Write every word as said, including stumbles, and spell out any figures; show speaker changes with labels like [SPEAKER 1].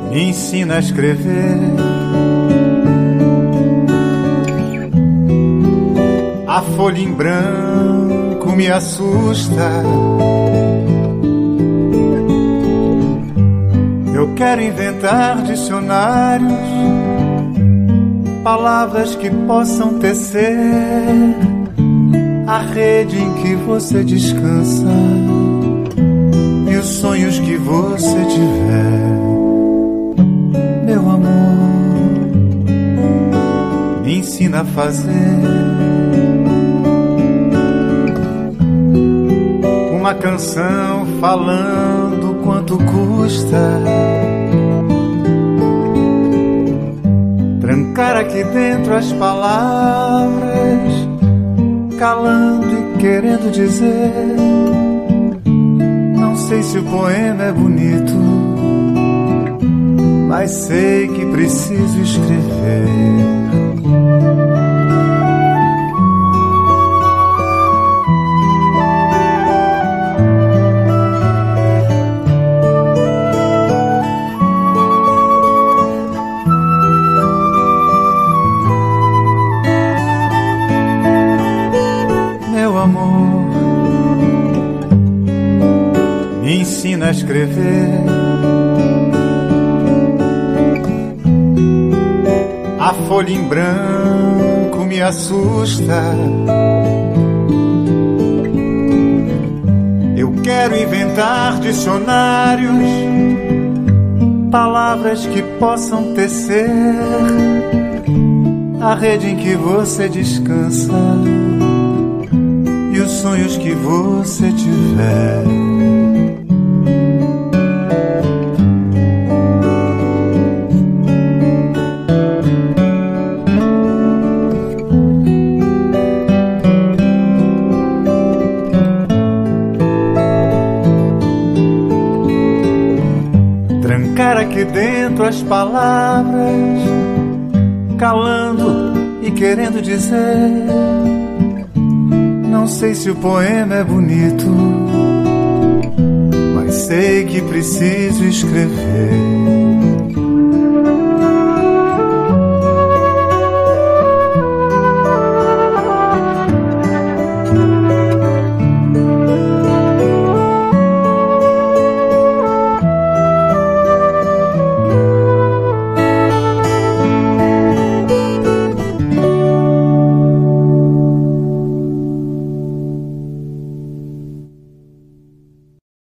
[SPEAKER 1] me ensina a escrever. A folha em branco me assusta. Eu quero inventar dicionários, palavras que possam tecer a rede em que você descansa e os sonhos que você tiver. Meu amor, me ensina a fazer uma canção falando quanto custa trancar aqui dentro as palavras, calando e querendo dizer. Não sei se o poema é bonito, mas sei que preciso escrever. Me ensina a escrever. A folha em branco me assusta. Eu quero inventar dicionários, palavras que possam tecer a rede em que você descansa e os sonhos que você tiver. Trancar aqui dentro as palavras, calando e querendo dizer. Não sei se o poema é bonito, mas sei que preciso escrever.